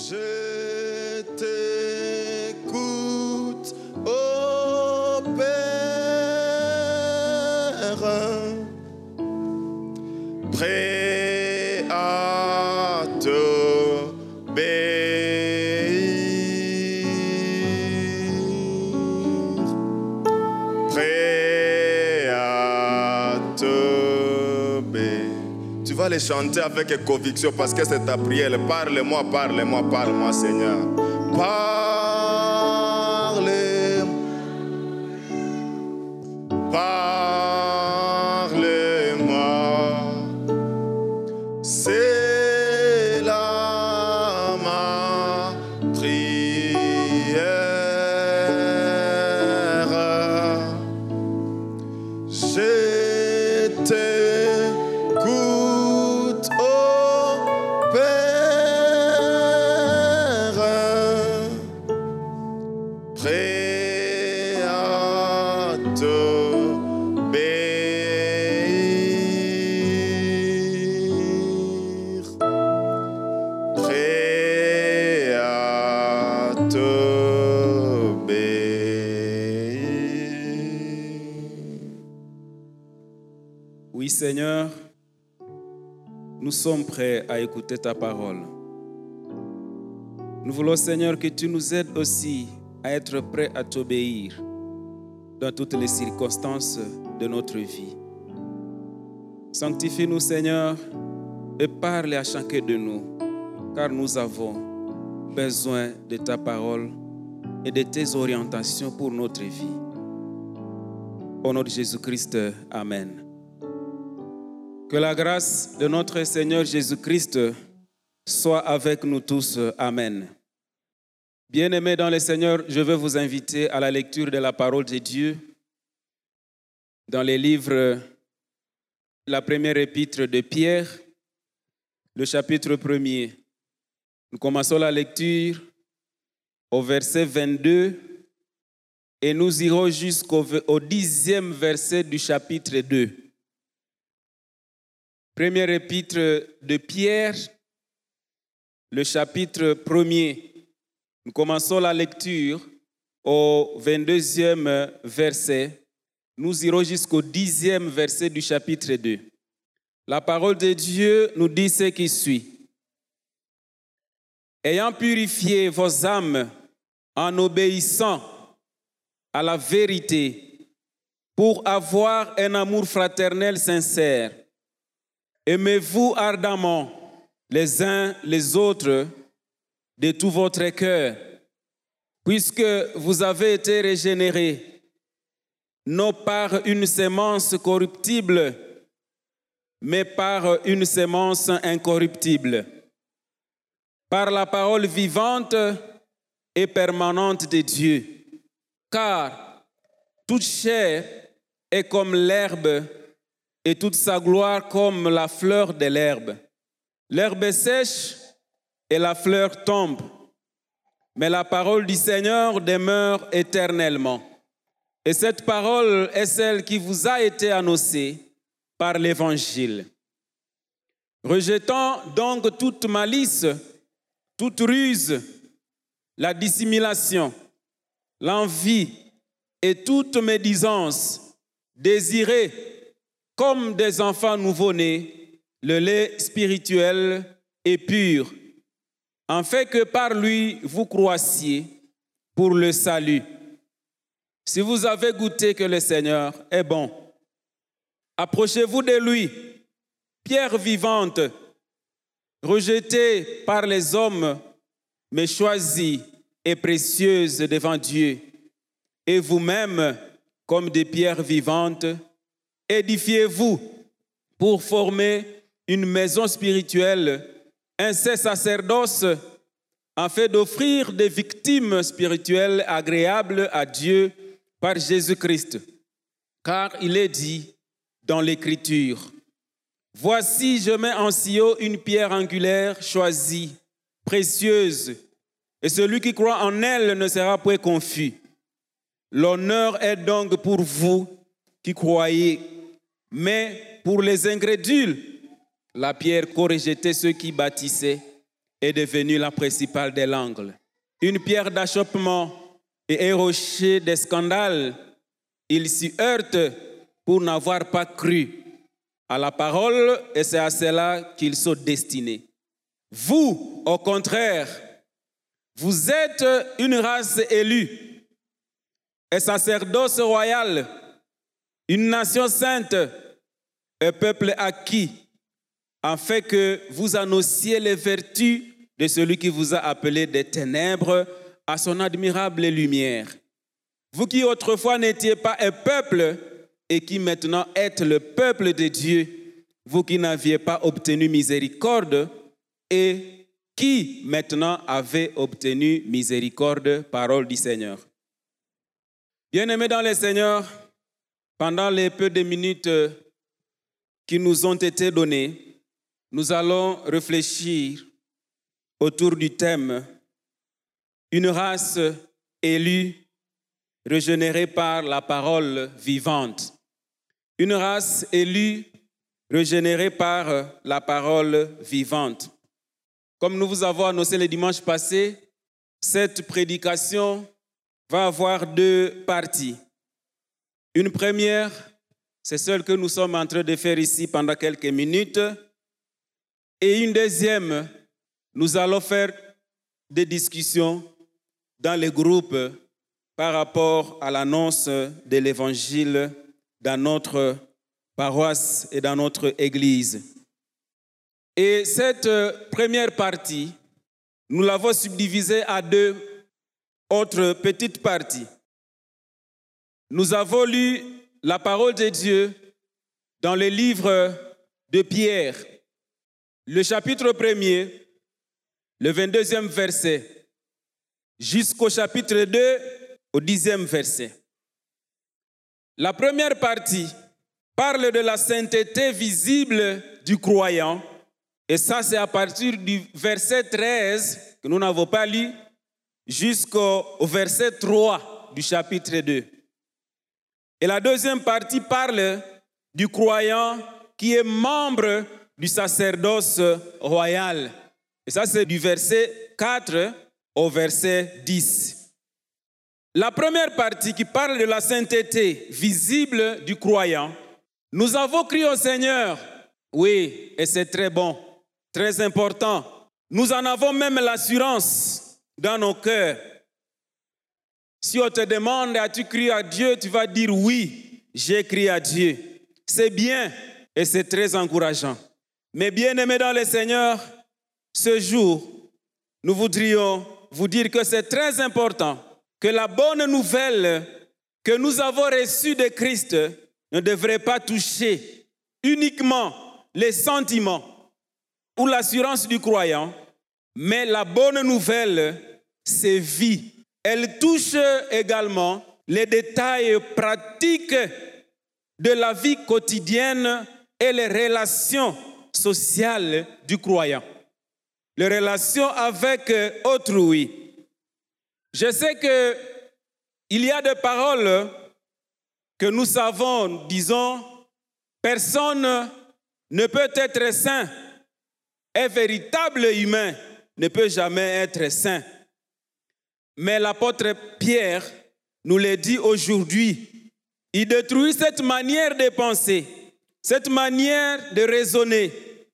Je t'écoute, ô Père, prêt à t'obéir, prêt à t'obéir. Tu vas les chanter avec conviction parce que c'est ta prière. Parle-moi, parle-moi, parle-moi, Seigneur. Parle-moi. C'est là ma prière. Je t'écoute, ô Père, prêt à t'obéir, prêt à t'obéir. Oui, Seigneur, nous sommes prêts à écouter ta parole. Nous voulons, Seigneur, que tu nous aides aussi à être prêts à t'obéir dans toutes les circonstances de notre vie. Sanctifie-nous, Seigneur, et parle à chacun de nous, car nous avons besoin de ta parole et de tes orientations pour notre vie. Au nom de Jésus-Christ, Amen. Que la grâce de notre Seigneur Jésus-Christ soit avec nous tous. Amen. Bien-aimés dans le Seigneur, je veux vous inviter à la lecture de la parole de Dieu dans les livres, la première épître de Pierre, le chapitre 1er. Nous commençons la lecture au verset 22 et nous irons jusqu'au 10e verset du chapitre 2. Première épître de Pierre, le chapitre 1er. Nous commençons la lecture au 22e verset. Nous irons jusqu'au 10e verset du chapitre 2. La parole de Dieu nous dit ce qui suit. Ayant purifié vos âmes en obéissant à la vérité pour avoir un amour fraternel sincère, aimez-vous ardemment les uns les autres de tout votre cœur, puisque vous avez été régénérés, non par une sémence corruptible, mais par une sémence incorruptible, par la parole vivante et permanente de Dieu. Car toute chair est comme l'herbe et toute sa gloire comme la fleur de l'herbe. L'herbe sèche et la fleur tombe, mais la parole du Seigneur demeure éternellement. Et cette parole est celle qui vous a été annoncée par l'Évangile. Rejetant donc toute malice, toute ruse, la dissimulation, l'envie et toute médisance, désirez, comme des enfants nouveau-nés, le lait spirituel et pur, en fait que par lui vous croissiez pour le salut. Si vous avez goûté que le Seigneur est bon, approchez-vous de lui, pierre vivante, rejetée par les hommes, mais choisie et précieuse devant Dieu, et vous-même, comme des pierres vivantes, édifiez-vous pour former une maison spirituelle, un saint sacerdoce, afin d'offrir des victimes spirituelles agréables à Dieu par Jésus-Christ. Car il est dit dans l'Écriture, « Voici, je mets en Sion une pierre angulaire choisie, précieuse, et celui qui croit en elle ne sera point confus. L'honneur est donc pour vous qui croyez, mais pour les incrédules, la pierre qu'auraient jetée ceux qui bâtissaient est devenue la principale de l'angle. Une pierre d'achoppement et un rocher de scandale, ils s'y heurtent pour n'avoir pas cru à la parole et c'est à cela qu'ils sont destinés. Vous, au contraire, vous êtes une race élue, un sacerdoce royal, une nation sainte, un peuple acquis, afin que vous annonciez les vertus de celui qui vous a appelé des ténèbres à son admirable lumière. Vous qui autrefois n'étiez pas un peuple et qui maintenant êtes le peuple de Dieu, vous qui n'aviez pas obtenu miséricorde et qui maintenant avez obtenu miséricorde, parole du Seigneur. Bien-aimés dans le Seigneur, pendant les peu de minutes qui nous ont été données, nous allons réfléchir autour du thème « Une race élue, régénérée par la parole vivante ». Une race élue, régénérée par la parole vivante. Comme nous vous avons annoncé le dimanche passé, cette prédication va avoir deux parties. Une première, c'est celle que nous sommes en train de faire ici pendant quelques minutes. Et une deuxième, nous allons faire des discussions dans les groupes par rapport à l'annonce de l'Évangile dans notre paroisse et dans notre église. Et cette première partie, nous l'avons subdivisée à deux autres petites parties. Nous avons lu la parole de Dieu dans le livre de Pierre, le chapitre 1er, le 22e verset, jusqu'au chapitre 2, au 10e verset. La première partie parle de la sainteté visible du croyant, et ça c'est à partir du verset 13, que nous n'avons pas lu, jusqu'au verset 3 du chapitre 2. Et la deuxième partie parle du croyant qui est membre du sacerdoce royal. Et ça, c'est du verset 4 au verset 10. La première partie qui parle de la sainteté visible du croyant, nous avons crié au Seigneur. Oui, et c'est très bon, très important. Nous en avons même l'assurance dans nos cœurs. Si on te demande, as-tu crié à Dieu, tu vas dire oui, j'ai crié à Dieu. C'est bien et c'est très encourageant. Mais bien-aimés dans le Seigneur, ce jour, nous voudrions vous dire que c'est très important que la bonne nouvelle que nous avons reçue de Christ ne devrait pas toucher uniquement les sentiments ou l'assurance du croyant, mais la bonne nouvelle, c'est vie. Elle touche également les détails pratiques de la vie quotidienne et les relations sociales du croyant. Les relations avec autrui. Je sais qu'il y a des paroles que nous savons, disons, personne ne peut être saint. Un véritable humain ne peut jamais être saint. Mais l'apôtre Pierre nous le dit aujourd'hui. Il détruit cette manière de penser, cette manière de raisonner.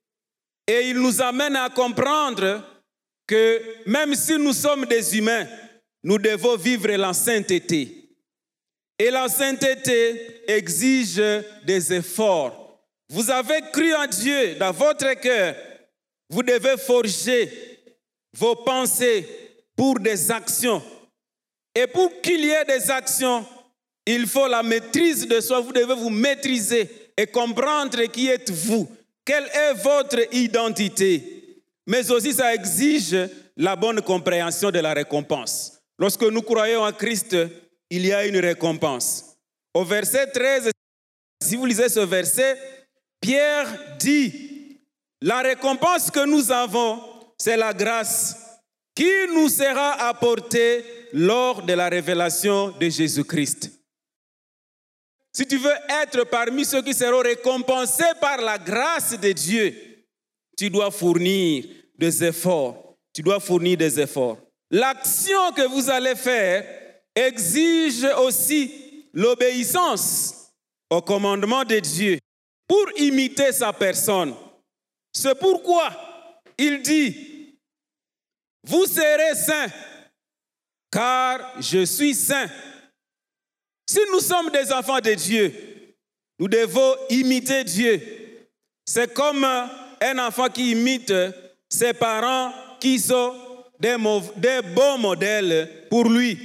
Et il nous amène à comprendre que même si nous sommes des humains, nous devons vivre la sainteté. Et la sainteté exige des efforts. Vous avez cru en Dieu dans votre cœur. Vous devez forger vos pensées pour des actions. Et pour qu'il y ait des actions, il faut la maîtrise de soi. Vous devez vous maîtriser et comprendre qui êtes-vous. Quelle est votre identité? Mais aussi, ça exige la bonne compréhension de la récompense. Lorsque nous croyons en Christ, il y a une récompense. Au verset 13, si vous lisez ce verset, Pierre dit, la récompense que nous avons, c'est la grâce qui nous sera apportée lors de la révélation de Jésus-Christ. Si tu veux être parmi ceux qui seront récompensés par la grâce de Dieu, tu dois fournir des efforts. tu dois fournir des efforts. L'action que vous allez faire exige aussi l'obéissance au commandement de Dieu pour imiter sa personne. C'est pourquoi il dit, vous serez saints, car je suis saint. Si nous sommes des enfants de Dieu, nous devons imiter Dieu. C'est comme un enfant qui imite ses parents qui sont des bons modèles pour lui.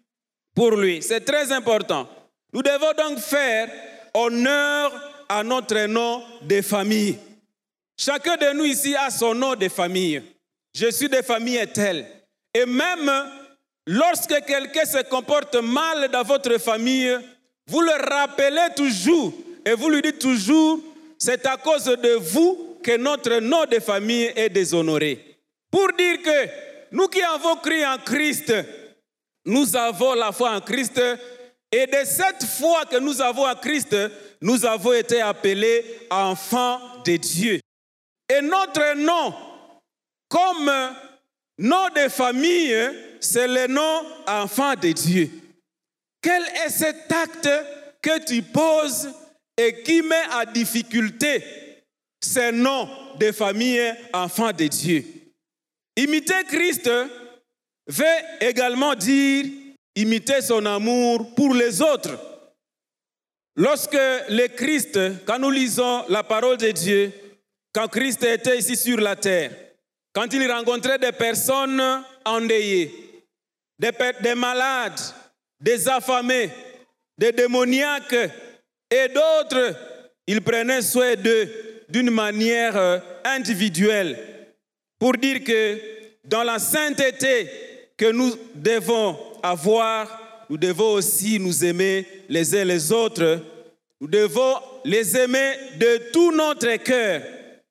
C'est très important. Nous devons donc faire honneur à notre nom de famille. Chacun de nous ici a son nom de famille. Je suis de famille telle. Et même lorsque quelqu'un se comporte mal dans votre famille, vous le rappelez toujours et vous lui dites toujours, c'est à cause de vous que notre nom de famille est déshonoré. Pour dire que nous qui avons cru en Christ, nous avons la foi en Christ, et de cette foi que nous avons en Christ, nous avons été appelés enfants de Dieu. Et notre nom, comme nom de famille, c'est le nom enfant de Dieu. Quel est cet acte que tu poses et qui met en difficulté ce nom de famille enfant de Dieu? Imiter Christ veut également dire imiter son amour pour les autres. Lorsque le Christ, quand nous lisons la parole de Dieu, quand Christ était ici sur la terre, quand il rencontrait des personnes endeuillées, des malades, des affamés, des démoniaques et d'autres, il prenait soin d'eux d'une manière individuelle pour dire que dans la sainteté que nous devons avoir, nous devons aussi nous aimer les uns les autres. Nous devons les aimer de tout notre cœur.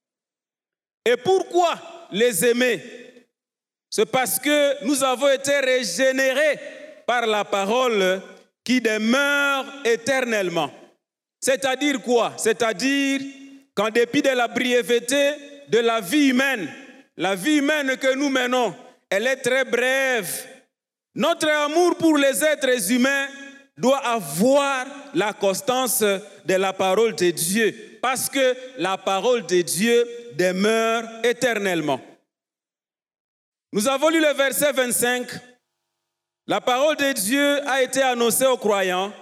Et pourquoi les aimer? C'est parce que nous avons été régénérés par la parole qui demeure éternellement. C'est-à-dire quoi? C'est-à-dire qu'en dépit de la brièveté de la vie humaine que nous menons, elle est très brève. Notre amour pour les êtres humains doit avoir la constance de la parole de Dieu, parce que la parole de Dieu demeure éternellement. Nous avons lu le verset 25. La parole de Dieu a été annoncée aux croyants,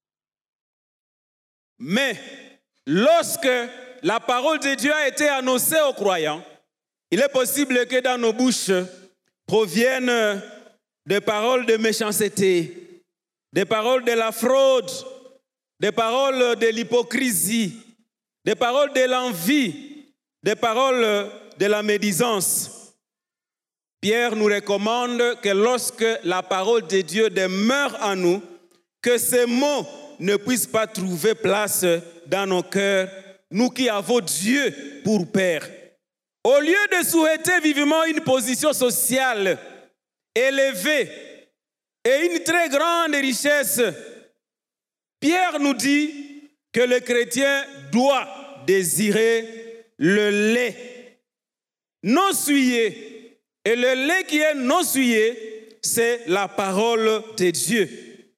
mais lorsque la parole de Dieu a été annoncée aux croyants, il est possible que dans nos bouches proviennent des paroles de méchanceté, des paroles de la fraude, des paroles de l'hypocrisie, des paroles de l'envie, des paroles de la médisance. Pierre nous recommande que lorsque la parole de Dieu demeure en nous, que ces mots ne puissent pas trouver place dans nos cœurs, nous qui avons Dieu pour Père. Au lieu de souhaiter vivement une position sociale élevée et une très grande richesse, Pierre nous dit que le chrétien doit désirer le lait non souillé. Et le lait qui est non souillé, c'est la parole de Dieu.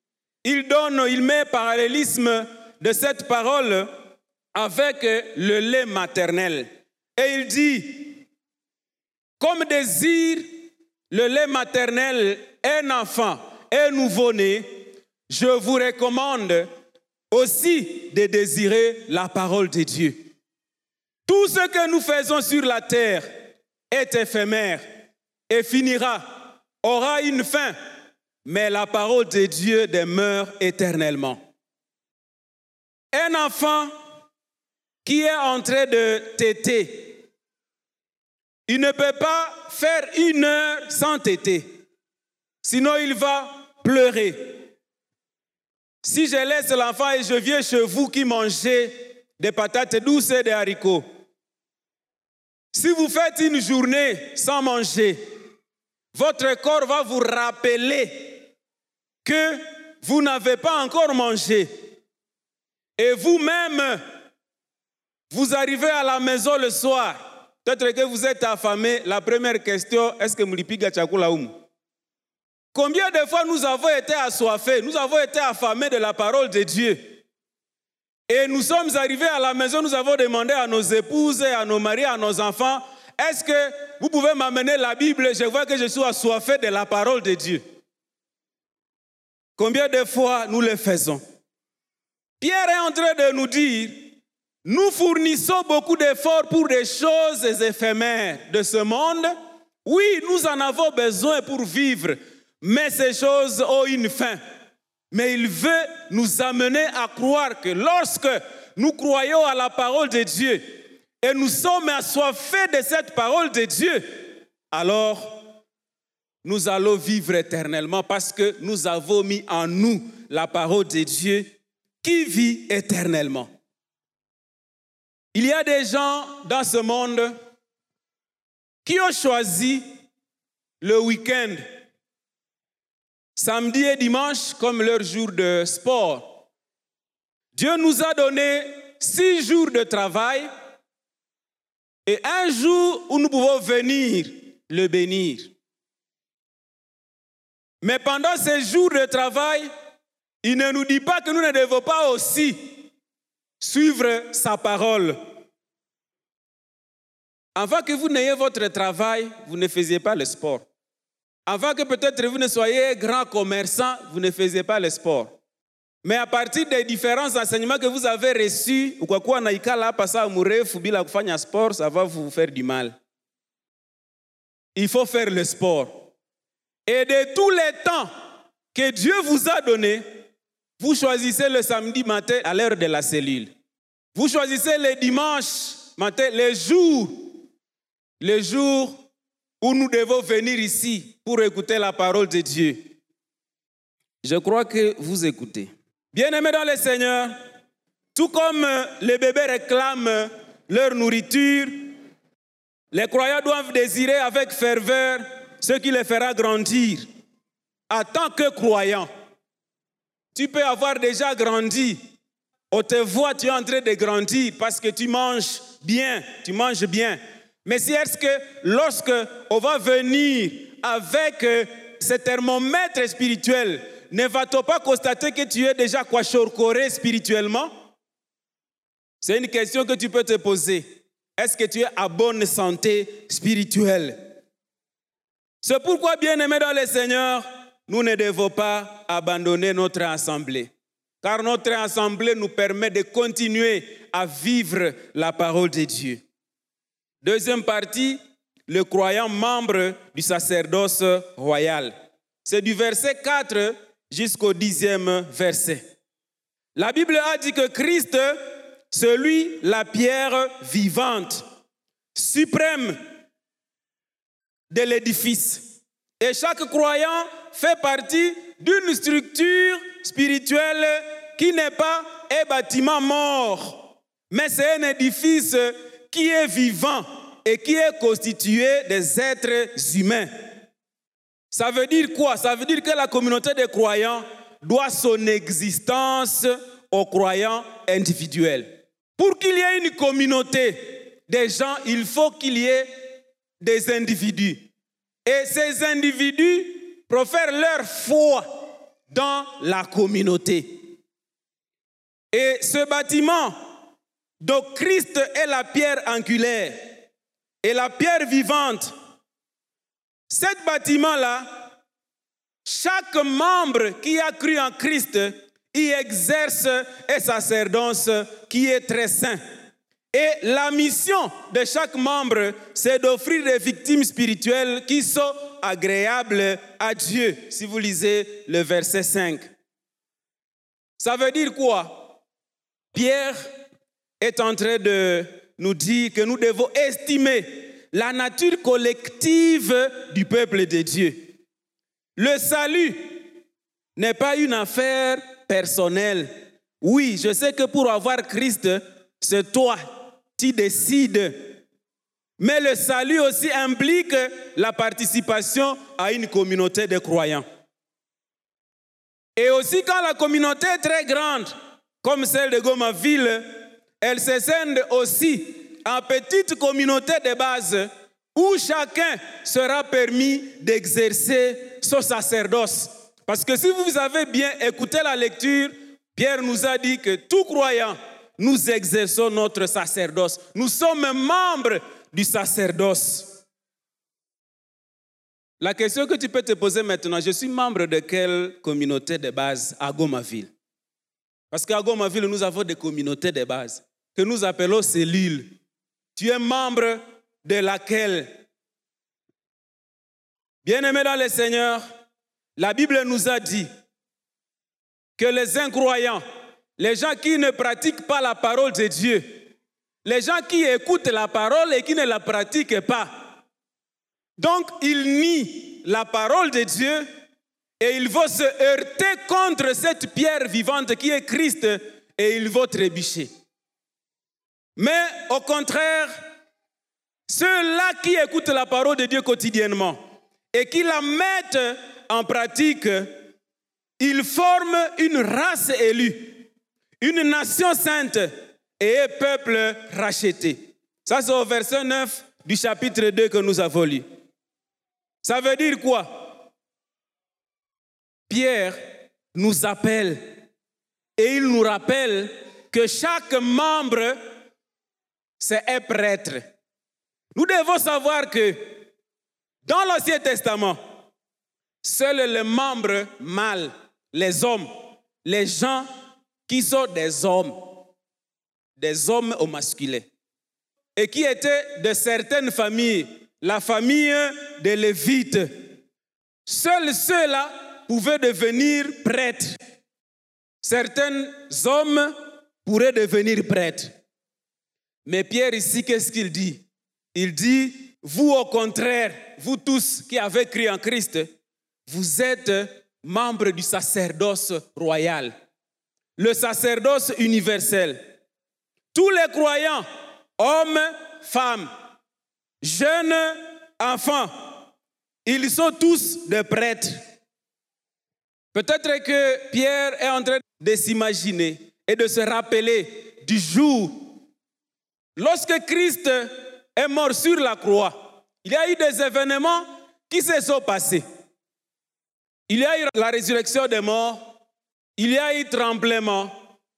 Il met parallélisme de cette parole avec le lait maternel. Et il dit, comme désire le lait maternel un enfant, un nouveau-né, je vous recommande aussi de désirer la parole de Dieu. Tout ce que nous faisons sur la terre est éphémère et finira, aura une fin, mais la parole de Dieu demeure éternellement. Un enfant qui est en train de téter, il ne peut pas faire 1 heure sans téter, sinon il va pleurer. Si je laisse l'enfant et je viens chez vous qui mangez des patates douces et des haricots, si vous faites une journée sans manger, votre corps va vous rappeler que vous n'avez pas encore mangé. Et vous-même, vous arrivez à la maison le soir, Peut-être que vous êtes affamé. La première question, est-ce que mulipiga chakula umu? Combien de fois nous avons été assoiffés, nous avons été affamés de la parole de Dieu? Et nous sommes arrivés à la maison, nous avons demandé à nos épouses, à nos maris, à nos enfants, est-ce que vous pouvez m'amener la Bible? Je vois que je suis assoiffé de la parole de Dieu. Combien de fois nous le faisons? Pierre est en train de nous dire, nous fournissons beaucoup d'efforts pour des choses éphémères de ce monde. Oui, nous en avons besoin pour vivre, mais ces choses ont une fin. Mais il veut nous amener à croire que lorsque nous croyons à la parole de Dieu et nous sommes assoiffés de cette parole de Dieu, alors nous allons vivre éternellement parce que nous avons mis en nous la parole de Dieu qui vit éternellement. Il y a des gens dans ce monde qui ont choisi le week-end, samedi et dimanche, comme leur jour de sport. Dieu nous a donné 6 jours de travail et un jour où nous pouvons venir le bénir. Mais pendant ces jours de travail, il ne nous dit pas que nous ne devons pas aussi suivre sa parole. Avant que vous n'ayez votre travail, vous ne faisiez pas le sport. Avant que peut-être vous ne soyez grand commerçant, vous ne faisiez pas le sport. Mais à partir des différents enseignements que vous avez reçus, ça va vous faire du mal. Il faut faire le sport. Et de tous les temps que Dieu vous a donné, vous choisissez le samedi matin à l'heure de la cellule. Vous choisissez le dimanche matin, les jours où nous devons venir ici pour écouter la parole de Dieu. Je crois que vous écoutez. Bien-aimés dans le Seigneur, tout comme les bébés réclament leur nourriture, les croyants doivent désirer avec ferveur ce qui les fera grandir. En tant que croyant, tu peux avoir déjà grandi. On te voit, tu es en train de grandir parce que tu manges bien. Mais si est-ce que lorsque on va venir avec ce thermomètre spirituel, ne va-t-on pas constater que tu es déjà quachorcoré spirituellement? C'est une question que tu peux te poser. Est-ce que tu es à bonne santé spirituelle? C'est pourquoi, bien-aimés dans le Seigneur, nous ne devons pas abandonner notre assemblée. Car notre assemblée nous permet de continuer à vivre la parole de Dieu. Deuxième partie, le croyant membre du sacerdoce royal. C'est du verset 4 jusqu'au 10e verset. La Bible a dit que Christ, c'est lui la pierre vivante, suprême de l'édifice. Et chaque croyant fait partie d'une structure spirituelle qui n'est pas un bâtiment mort, mais c'est un édifice qui est vivant et qui est constitué des êtres humains. Ça veut dire quoi? Ça veut dire que la communauté des croyants doit son existence aux croyants individuels. Pour qu'il y ait une communauté des gens, il faut qu'il y ait des individus. Et ces individus profèrent leur foi dans la communauté. Et ce bâtiment, donc Christ est la pierre angulaire et la pierre vivante. Cet bâtiment-là, chaque membre qui a cru en Christ y exerce un sacerdoce qui est très saint. Et la mission de chaque membre, c'est d'offrir des victimes spirituelles qui sont agréables à Dieu. Si vous lisez le verset 5. Ça veut dire quoi? Pierre est en train de nous dire que nous devons estimer la nature collective du peuple de Dieu. Le salut n'est pas une affaire personnelle. Oui, je sais que pour avoir Christ, c'est toi, tu décides. Mais le salut aussi implique la participation à une communauté de croyants. Et aussi quand la communauté est très grande, comme celle de Gomaville, elle se scinde aussi en petite communauté de base où chacun sera permis d'exercer son sacerdoce. Parce que si vous avez bien écouté la lecture, Pierre nous a dit que tout croyant, nous exerçons notre sacerdoce. Nous sommes membres du sacerdoce. La question que tu peux te poser maintenant, je suis membre de quelle communauté de base à Gomaville? Parce qu'à Gomaville, nous avons des communautés de base que nous appelons cellules. Tu es membre de laquelle? Bien-aimés dans le Seigneur, la Bible nous a dit que les incroyants, les gens qui ne pratiquent pas la parole de Dieu, les gens qui écoutent la parole et qui ne la pratiquent pas, donc ils nient la parole de Dieu et ils vont se heurter contre cette pierre vivante qui est Christ et ils vont trébucher. Mais au contraire, ceux-là qui écoutent la parole de Dieu quotidiennement et qui la mettent en pratique, ils forment une race élue, une nation sainte et un peuple racheté. Ça, c'est au verset 9 du chapitre 2 que nous avons lu. Ça veut dire quoi? Pierre nous appelle et il nous rappelle que chaque membre, c'est un prêtre. Nous devons savoir que dans l'Ancien Testament, seuls les membres mâles, les hommes, les gens qui sont des hommes au masculin, et qui étaient de certaines familles, la famille des Lévites, seuls ceux-là pouvaient devenir prêtres. Certains hommes pourraient devenir prêtres. Mais Pierre ici, qu'est-ce qu'il dit? Il dit, vous au contraire, vous tous qui avez cru en Christ, vous êtes membres du sacerdoce royal, le sacerdoce universel. Tous les croyants, hommes, femmes, jeunes, enfants, ils sont tous des prêtres. Peut-être que Pierre est en train de s'imaginer et de se rappeler du jour lorsque Christ est mort sur la croix. Il y a eu des événements qui se sont passés. Il y a eu la résurrection des morts, il y a eu tremblement.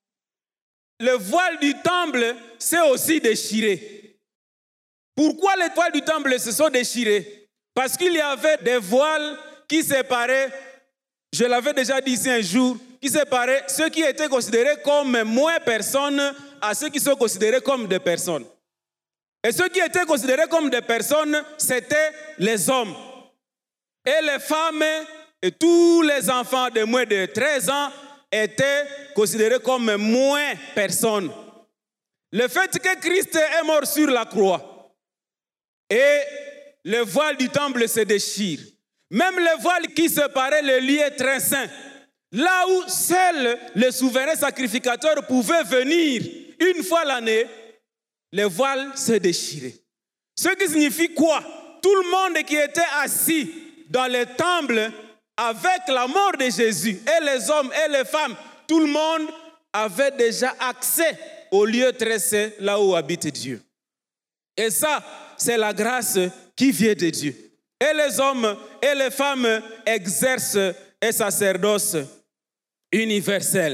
Le voile du temple s'est aussi déchiré. Pourquoi les voiles du temple se sont déchirés? Parce qu'il y avait des voiles qui séparaient, je l'avais déjà dit ici un jour, qui séparaient ceux qui étaient considérés comme moins personnes à ceux qui sont considérés comme des personnes. Et ceux qui étaient considérés comme des personnes, c'était les hommes. Et les femmes et tous les enfants de moins de 13 ans étaient considérés comme moins personnes. Le fait que Christ est mort sur la croix et le voile du temple se déchire, même le voile qui séparait le lieu très saint, là où seul le souverain sacrificateur pouvait venir une fois l'année, le voile se déchirait. Ce qui signifie quoi? Tout le monde qui était assis dans le temple avec la mort de Jésus, et les hommes et les femmes, tout le monde avait déjà accès au lieu très saint, là où habite Dieu. Et ça, c'est la grâce qui vient de Dieu. Et les hommes et les femmes exercent un sacerdoce universel.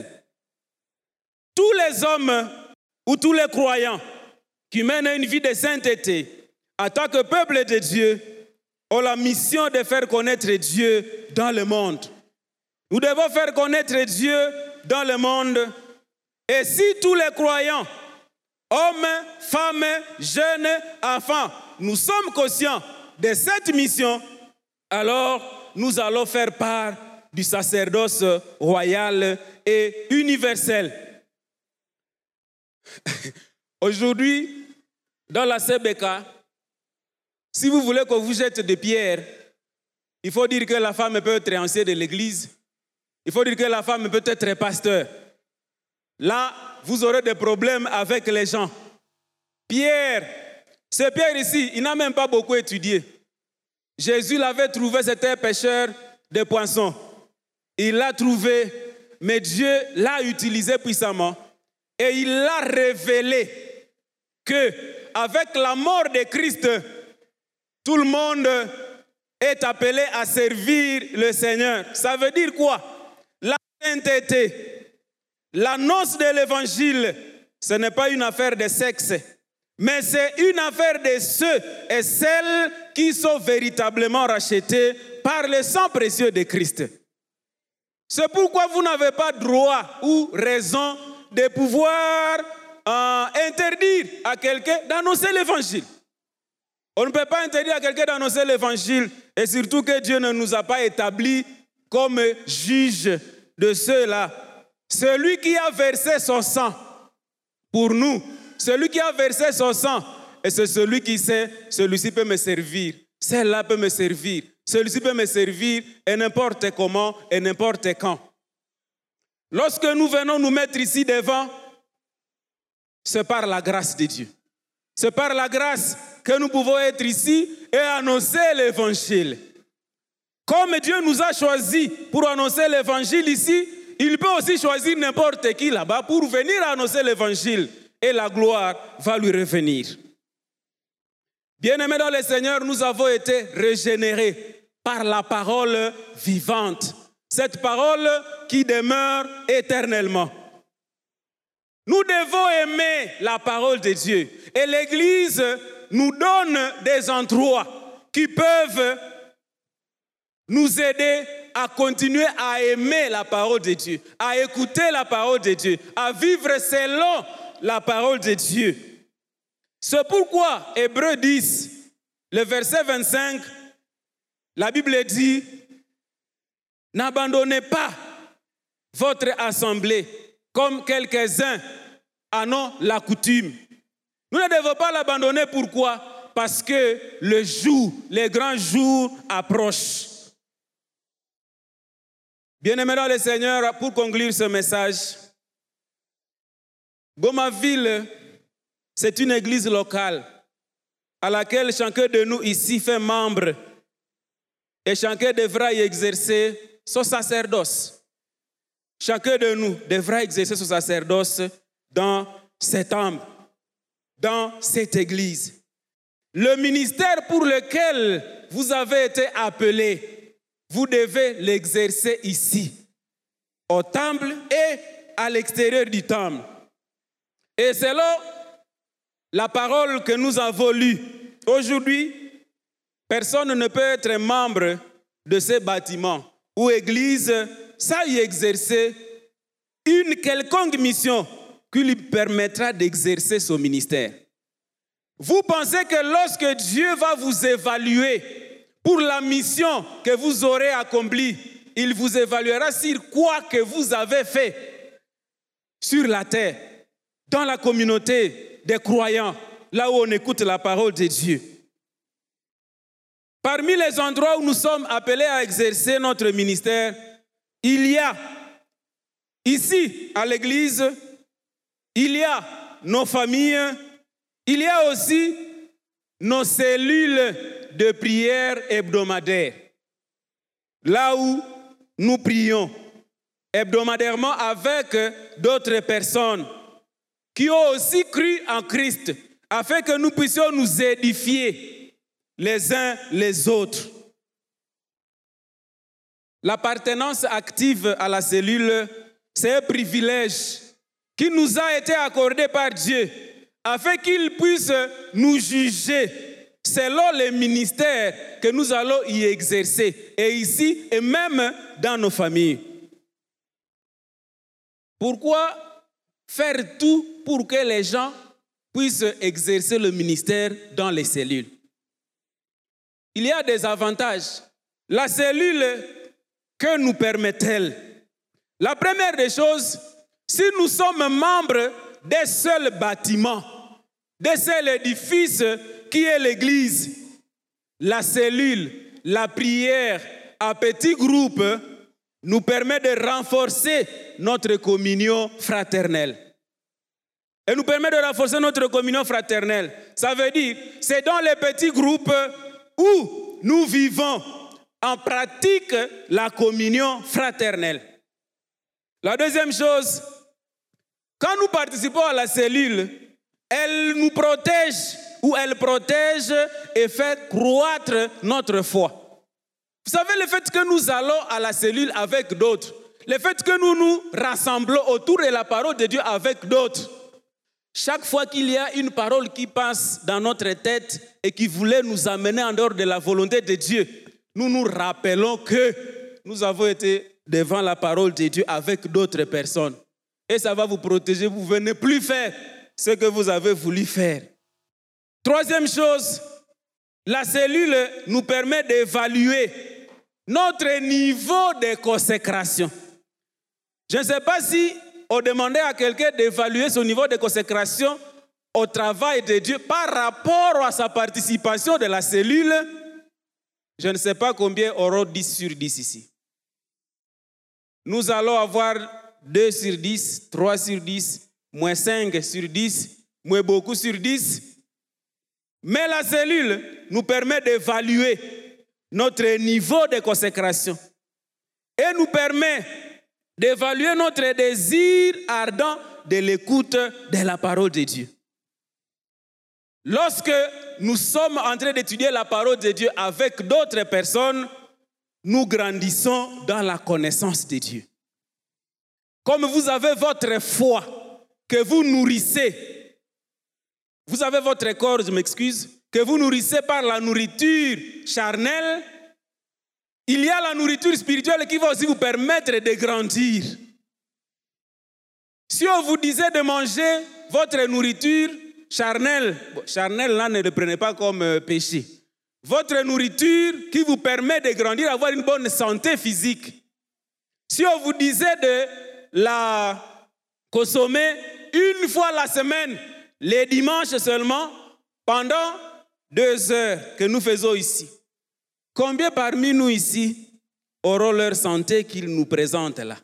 Tous les hommes ou tous les croyants qui mènent une vie de sainteté en tant que peuple de Dieu ont la mission de faire connaître Dieu dans le monde. Nous devons faire connaître Dieu dans le monde. Et si tous les croyants, hommes, femmes, jeunes, enfants, nous sommes conscients de cette mission, alors nous allons faire part du sacerdoce royal et universel. Aujourd'hui, dans la CBK, si vous voulez qu'on vous jette des pierres, il faut dire que la femme peut être ancienne de l'église. Il faut dire que la femme peut être pasteur. Là, vous aurez des problèmes avec les gens. Pierre, ce Pierre ici, il n'a même pas beaucoup étudié. Jésus l'avait trouvé, c'était un pêcheur de poissons. Il l'a trouvé, mais Dieu l'a utilisé puissamment. Et il l'a révélé que avec la mort de Christ, tout le monde est appelé à servir le Seigneur. Ça veut dire quoi? La sainteté, la noce de l'évangile, ce n'est pas une affaire de sexe, mais c'est une affaire de ceux et celles qui sont véritablement rachetés par le sang précieux de Christ. C'est pourquoi vous n'avez pas droit ou raison de pouvoir interdire à quelqu'un d'annoncer l'évangile. On ne peut pas interdire à quelqu'un d'annoncer l'évangile, et surtout que Dieu ne nous a pas établis comme juge de ceux-là. Celui qui a versé son sang pour nous, celui qui a versé son sang, et c'est celui qui sait, celui-ci peut me servir, celle-là peut me servir, celui-ci peut me servir, et n'importe comment, et n'importe quand. Lorsque nous venons nous mettre ici devant, c'est par la grâce de Dieu. C'est par la grâce que nous pouvons être ici et annoncer l'évangile. Comme Dieu nous a choisis pour annoncer l'évangile ici, il peut aussi choisir n'importe qui là-bas pour venir annoncer l'évangile. Et la gloire va lui revenir. Bien-aimés dans le Seigneur, nous avons été régénérés par la parole vivante. Cette parole qui demeure éternellement. Nous devons aimer la parole de Dieu. Et l'Église nous donne des endroits qui peuvent nous aider à continuer à aimer la parole de Dieu, à écouter la parole de Dieu, à vivre selon la parole de Dieu. C'est pourquoi, Hébreux 10, le verset 25, la Bible dit, « N'abandonnez pas votre assemblée comme quelques-uns en ont la coutume. » Nous ne devons pas l'abandonner. Pourquoi? Parce que le jour, les grands jours approchent. Bien-aimés dans le Seigneur, pour conclure ce message, Gomaville, c'est une église locale à laquelle chacun de nous ici fait membre et chacun devra y exercer son sacerdoce. Chacun de nous devra exercer son sacerdoce dans cet âme, dans cette église. Le ministère pour lequel vous avez été appelés, vous devez l'exercer ici, au temple et à l'extérieur du temple. Et selon la parole que nous avons lue aujourd'hui, personne ne peut être membre de ce bâtiment ou église sans y exercer une quelconque mission qui lui permettra d'exercer son ministère. Vous pensez que lorsque Dieu va vous évaluer pour la mission que vous aurez accomplie, il vous évaluera sur quoi que vous avez fait sur la terre, dans la communauté des croyants, là où on écoute la parole de Dieu. Parmi les endroits où nous sommes appelés à exercer notre ministère, il y a ici à l'église, il y a nos familles, il y a aussi nos cellules de prière hebdomadaires, là où nous prions hebdomadairement avec d'autres personnes qui ont aussi cru en Christ, afin que nous puissions nous édifier les uns les autres. L'appartenance active à la cellule, c'est un privilège qui nous a été accordé par Dieu, afin qu'il puisse nous juger selon les ministères que nous allons y exercer, et ici, et même dans nos familles. Pourquoi faire tout pour que les gens puissent exercer le ministère dans les cellules? Il y a des avantages. La cellule, que nous permet-elle? La première des choses, si nous sommes membres d'un seul bâtiment, d'un seul édifice qui est l'Église, la cellule, la prière à petits groupes nous permet de renforcer notre communion fraternelle. Et nous permet de renforcer notre communion fraternelle. Ça veut dire, c'est dans les petits groupes où nous vivons en pratique la communion fraternelle. La deuxième chose, quand nous participons à la cellule, elle nous protège ou elle protège et fait croître notre foi. Vous savez, le fait que nous allons à la cellule avec d'autres, le fait que nous nous rassemblons autour de la parole de Dieu avec d'autres, chaque fois qu'il y a une parole qui passe dans notre tête et qui voulait nous amener en dehors de la volonté de Dieu, nous nous rappelons que nous avons été devant la parole de Dieu avec d'autres personnes. Et ça va vous protéger, vous ne venez plus faire ce que vous avez voulu faire. Troisième chose, la cellule nous permet d'évaluer notre niveau de consécration. Je ne sais pas si on demandait à quelqu'un d'évaluer son niveau de consécration au travail de Dieu par rapport à sa participation de la cellule. Je ne sais pas combien auront 10 sur 10 ici. Nous allons avoir 2 sur 10, 3 sur 10, moins 5 sur 10, moins beaucoup sur 10. Mais la cellule nous permet d'évaluer notre niveau de consécration et nous permet d'évaluer notre désir ardent de l'écoute de la parole de Dieu. Lorsque nous sommes en train d'étudier la parole de Dieu avec d'autres personnes, nous grandissons dans la connaissance de Dieu. Comme vous avez votre foi que vous nourrissez, vous avez votre corps, je m'excuse, que vous nourrissez par la nourriture charnelle, il y a la nourriture spirituelle qui va aussi vous permettre de grandir. Si on vous disait de manger votre nourriture charnelle, charnelle là ne le prenez pas comme péché, votre nourriture qui vous permet de grandir, avoir une bonne santé physique. Si on vous disait de la consommer une fois la semaine, les dimanches seulement, pendant 2 heures que nous faisons ici, combien parmi nous ici auront leur santé qu'ils nous présentent là?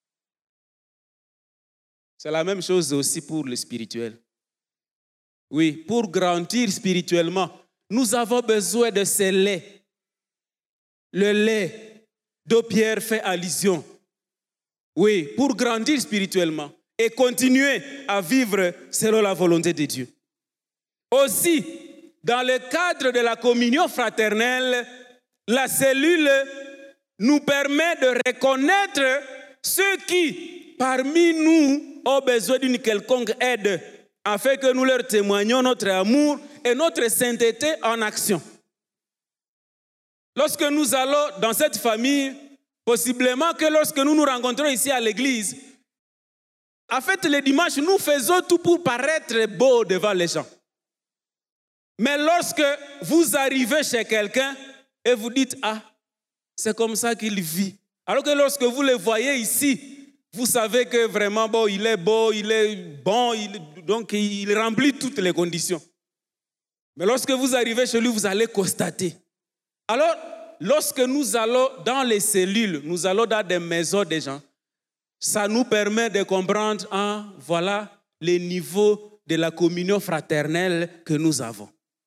C'est la même chose aussi pour le spirituel. Oui, pour grandir spirituellement, nous avons besoin de ce lait. Le lait dont Pierre fait allusion. Oui, pour grandir spirituellement et continuer à vivre selon la volonté de Dieu. Aussi, dans le cadre de la communion fraternelle, la cellule nous permet de reconnaître ceux qui, parmi nous, ont besoin d'une quelconque aide, afin que nous leur témoignions notre amour et notre sainteté en action. Lorsque nous allons dans cette famille, possiblement que lorsque nous nous rencontrons ici à l'église, en fait, les dimanches, nous faisons tout pour paraître beaux devant les gens. Mais lorsque vous arrivez chez quelqu'un et vous dites, ah, c'est comme ça qu'il vit. Alors que lorsque vous le voyez ici, vous savez que vraiment, bon, il est beau, il est bon, donc il remplit toutes les conditions. Mais lorsque vous arrivez chez lui, vous allez constater. Alors, lorsque nous allons dans les cellules, nous allons dans des maisons des gens, ça nous permet de comprendre, ah, voilà les niveaux de la communion fraternelle que nous avons.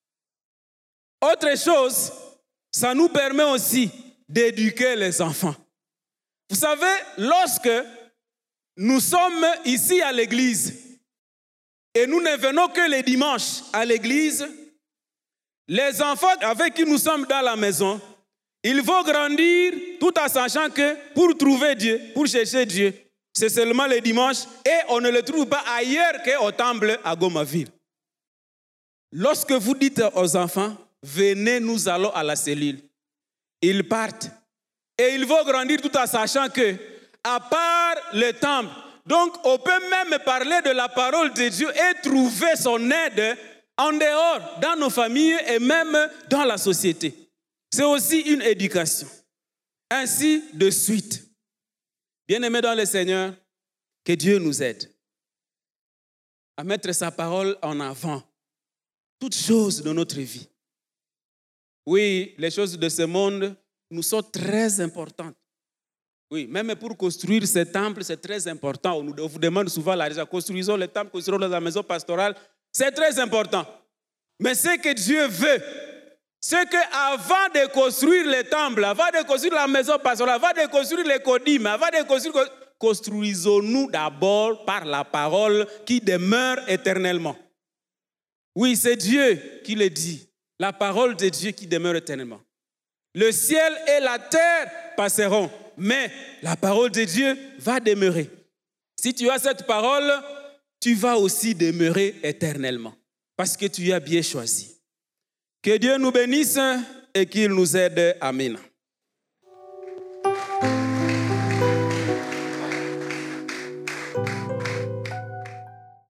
Autre chose, ça nous permet aussi d'éduquer les enfants. Vous savez, lorsque nous sommes ici à l'église et nous ne venons que les dimanches à l'église, les enfants avec qui nous sommes dans la maison, ils vont grandir tout en sachant que pour trouver Dieu, pour chercher Dieu, c'est seulement les dimanches et on ne le trouve pas ailleurs qu'au temple à Gomaville. Lorsque vous dites aux enfants, venez, nous allons à la cellule, ils partent et ils vont grandir tout en sachant que, à part le temple, donc on peut même parler de la parole de Dieu et trouver son aide en dehors, dans nos familles et même dans la société. C'est aussi une éducation. Ainsi de suite. Bien-aimés dans le Seigneur, que Dieu nous aide à mettre sa parole en avant, toutes choses de notre vie. Oui, les choses de ce monde nous sont très importantes. Oui, même pour construire ce temple, c'est très important. On vous demande souvent l'argent. Construisons le temple, construisons la maison pastorale. C'est très important. Mais ce que Dieu veut, c'est qu'avant de construire le temple, avant de construire la maison pastorale, avant de construire les codimes, avant de construire, construisons-nous d'abord par la parole qui demeure éternellement. Oui, c'est Dieu qui le dit. La parole de Dieu qui demeure éternellement. Le ciel et la terre passeront, mais la parole de Dieu va demeurer. Si tu as cette parole, tu vas aussi demeurer éternellement, parce que tu as bien choisi. Que Dieu nous bénisse et qu'il nous aide. Amen.